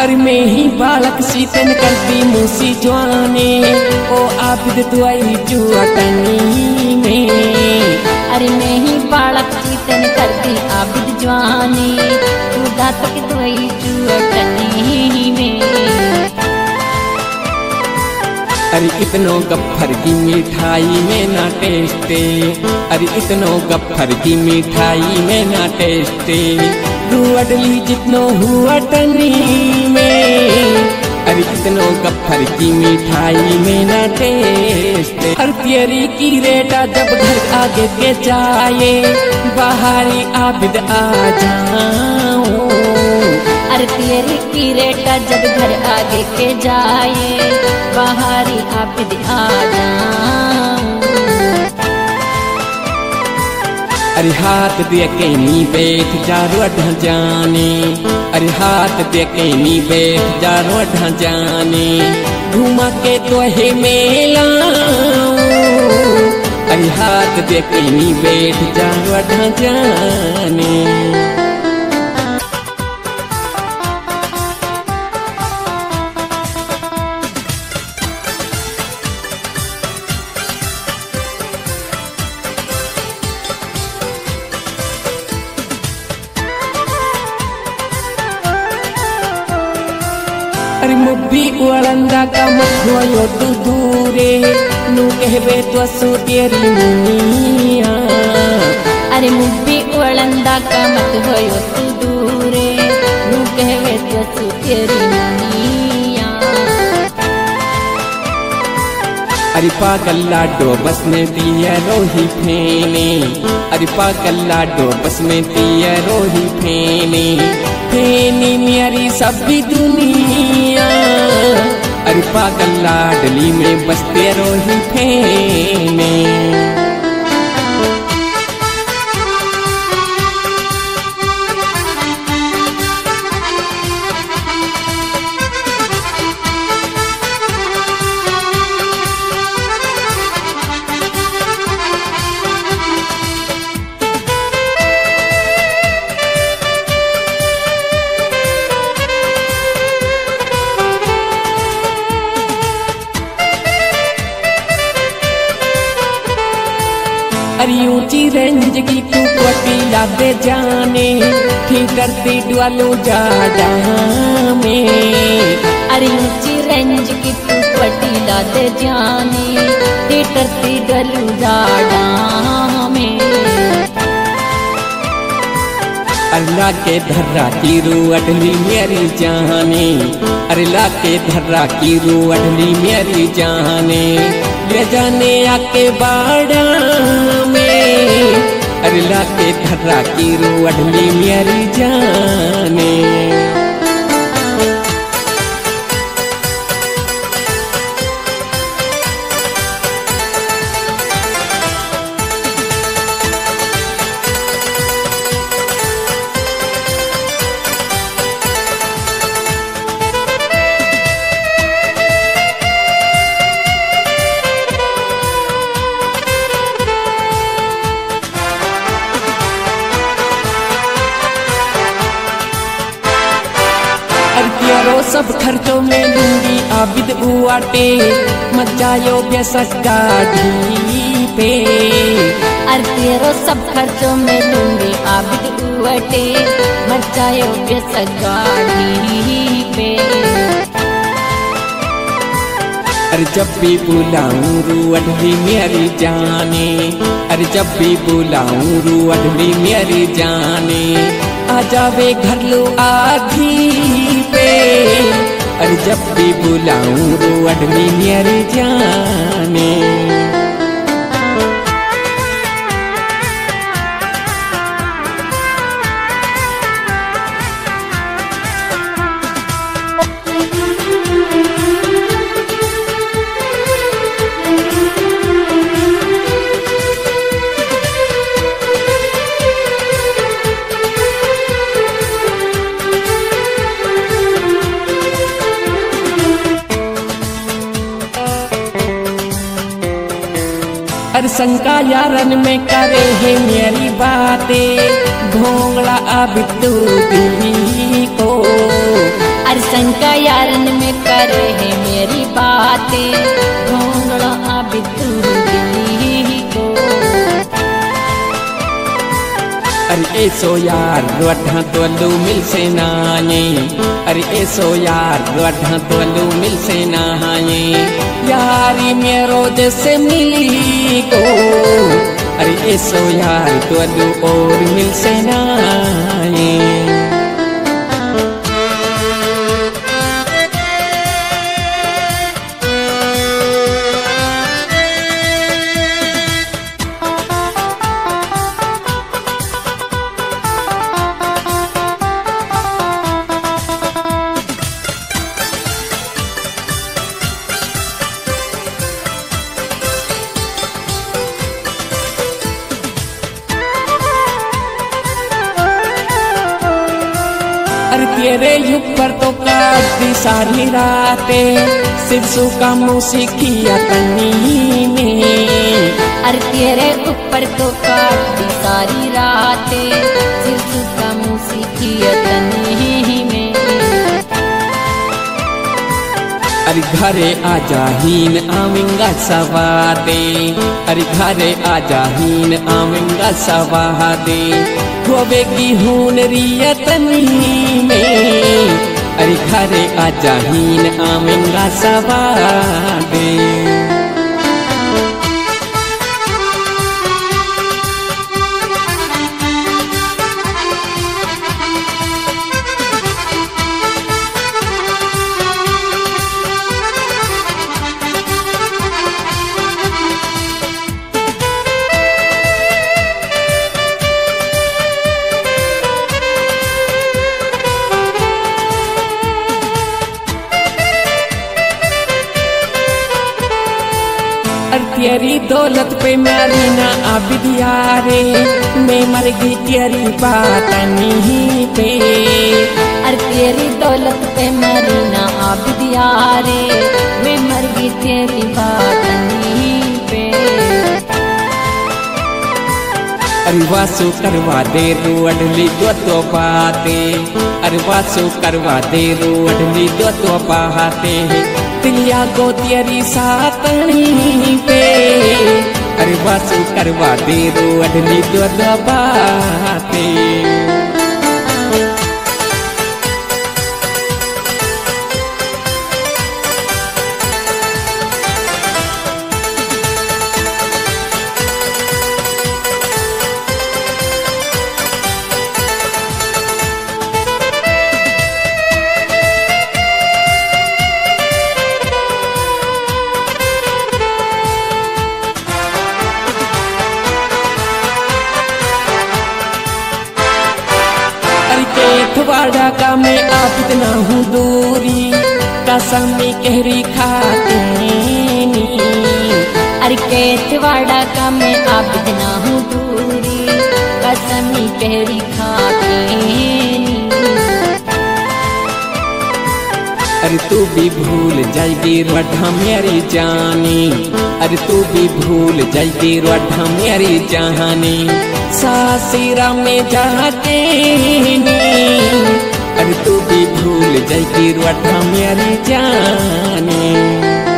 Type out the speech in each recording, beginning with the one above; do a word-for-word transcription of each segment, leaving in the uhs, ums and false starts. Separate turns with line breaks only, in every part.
अरे मैं ही बालक सीतन करती मूसी जवाने ओ आबिद तुआई जुआटनी में।
अरे मैं ही बालक सीतन करती आबिद जवानी तू दातक तुआई जुआटनी में।
अरे इतनो गफ्फर की मिठाई में ना टेस्टे, अरे इतनो गफ्फर की मिठाई में ना टेस्टे, रुअडली जितनो हुआ टनी में। अरे इतनो गफ्फर की मिठाई में ना टेस्टे। हर तेरी की रेटा जब घर आगे के जाए बाहरी आबिद आ जाऊं।
अरे तेरी की रेटा जब घर आगे के जाए बाहरी आबिद आ जाऊं।
अरे हाथ दे के नी बैठ जा रोड जाने, अरे हाथ दे के नी बैठ जा रोड जाने, घुमा के तो है मेला। अरे हाथ दे के नी बैठ जा रोड जाने। अरे मुब्बी उड़ंदा का मखोयो तू दूरे नू कहबे तो सु तेरी मुनिया।
अरे मुब्बी उड़ंदा का मत होयो तू दूरे नू कहबे तो सु तेरी मुनिया।
अरे पागल लाडो बस में दिया रोही फेने, अरे पागल लाडो बस में दिया रोही फेने, फेनी मेरी सभी दुनिया। अरे पागल लाडली में बसते रोही फेने। अरे ऊंची रेंज की तू कोटी लादे जाने ठीक करती डुआलू जाडा में।
अरे ऊंची रेंज की तू कोटी लादे जाने ठीक करती डुआलू जाडा में।
अल्लाह के धर्रा की रू अडली मेरी जाने, अरे ला के धर्रा की रू अडली मेरी जाने, ले जाने आके बाड़ा में। अरे ला के धर्रा की रू अडली मेरी जाने। सब खर्चों में लूंगी आबिद उआटे मचायो बेसक गाड़ी पे।
अरे तेरो सब खर्चों में लूंगी आबिद उआटे मचायो बेसक गाड़ी पे।
अरे जब भी बुलाऊं रू अडली मेरी जाने, अरे जब भी बुलाऊं रू अडली मेरी जाने, आ जावे घर लो आधी पे। अरे जब भी बुलाऊं रू अडली मेरी जाने। अरे शंका यारन में करे है मेरी बातें, घोंगला अब तू दिल्ली को।
अरसन का यारन में करे है मेरी बातें ढूंढो अब तू दिल्ली को।
अरे ऐसो यार रोढ़ा तोलू मिल से नाये, अरे ऐसो यार रोढ़ा तोलू मिल से नाये, यारी मेरो जैसे मिली को। अरे ऐसो यार तोलू और मिल से नाये। अरे तेरे ऊपर तो काटी सारी रातें सिरसों का मूसिकिया तनी में।
अरे तेरे ऊपर तो काटी सारी रातें सिरसों का मूसिकिया तनी में।
अरे घरे आजा हीन आवेंगा सवादे, अरे घरे आजा हीन आवेंगा सवादे, होवेगी हून रियतनी में। अरे घरे आजा हीन आवेंगा सवादे। तेरी दौलत पे मेरी ना आबिद यारे, मैं मर गई तेरी बात नहीं पे।
अरे तेरी दौलत पे मेरी ना आबिद यारे, मैं मर गई तेरी बात नहीं पे।
अरे वासु करवा दे रू अडली दो तो बातें, अरे वासु करवा दे रू अडली दो तो बातें, तिलिया गो तेरी सातनी पे। अरे वासु करवा दे रू अडली दो तो बातें। वाड़ा का मैं आप इतना हूँ दूरी कसम कहरी खाते।
अरे केतवाड़ा का मैं आप इतना हूँ दूरी कसम कहरी खाते।
अरे तू भी भूल जाएगी रोढ़ा मेरी जानी, अरे तू भी भूल जाएगी रोढ़ा मेरी जानी, सासिरा में जाते नहीं। अरे तू भी भूल जाएगी रोढ़ा मेरी जानी।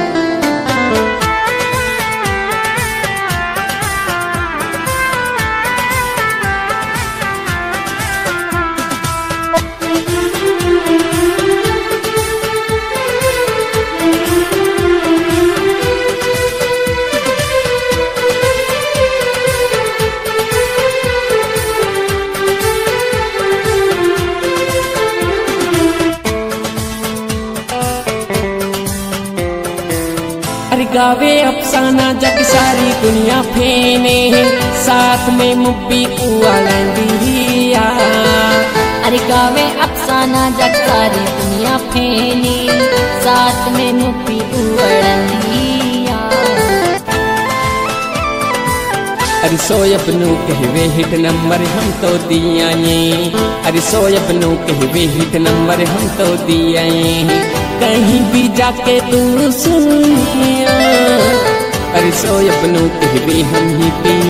अरे गावे अफसाना जग सारी दुनिया फेने, साथ में मुब्बी उड़ंदिया।
अरे गावे अफसाना जग सारी दुनिया फेने, साथ में मुब्बी उड़ंदिया।
अरे सोयब नू कहवे हिट नंबर हम तो दिया ये, अरे सोयब नू कहवे हिट नंबर हम तो दिया ये, कहीं भी जाके तू सुनिया। अरे सोयब नू कहवे हम ही